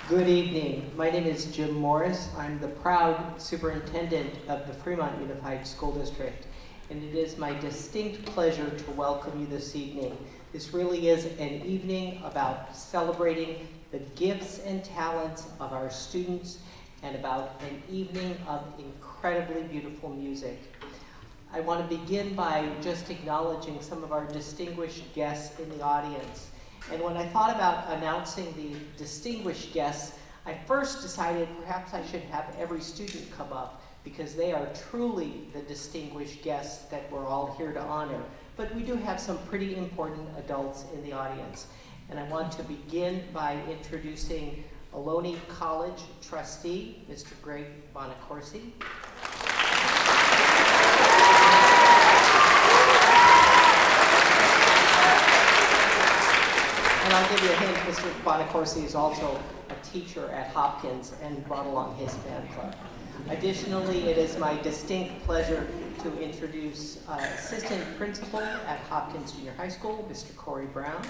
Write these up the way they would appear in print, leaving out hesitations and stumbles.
Good evening. My name is Jim Morris. I'm the proud superintendent of the Fremont Unified School District, and it is my distinct pleasure to welcome you this evening. This really is an evening about celebrating the gifts and talents of our students and about an evening of incredibly beautiful music. I want to begin by just acknowledging some of our distinguished guests in the audience. And when I thought about announcing the distinguished guests, I first decided perhaps I should have every student come up because they are truly the distinguished guests that we're all here to honor. But we do have some pretty important adults in the audience. And I want to begin by introducing Ohlone College trustee, Mr. Greg Bonacorsi. And I'll give you a hint, Mr. Bonacorsi is also a teacher at Hopkins and brought along his fan club. Additionally, it is my distinct pleasure to introduce Assistant Principal at Hopkins Junior High School, Mr. Corey Brown.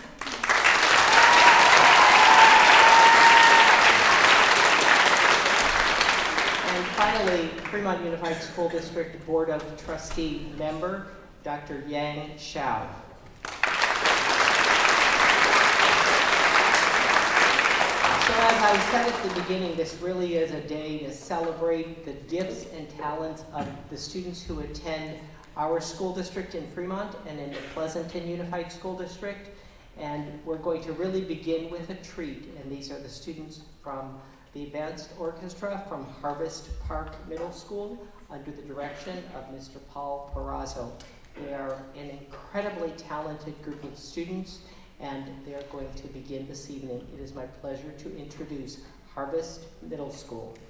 And finally, Fremont Unified School District Board of Trustee member, Dr. Yang Xiao. So as I said at the beginning, this really is a day to celebrate the gifts and talents of the students who attend our school district in Fremont and in the Pleasanton Unified School District. And we're going to really begin with a treat. And these are the students from the Advanced Orchestra from Harvest Park Middle School under the direction of Mr. Paul Perazzo. They are an incredibly talented group of students, and they're going to begin this evening. It is my pleasure to introduce Harvest Middle School.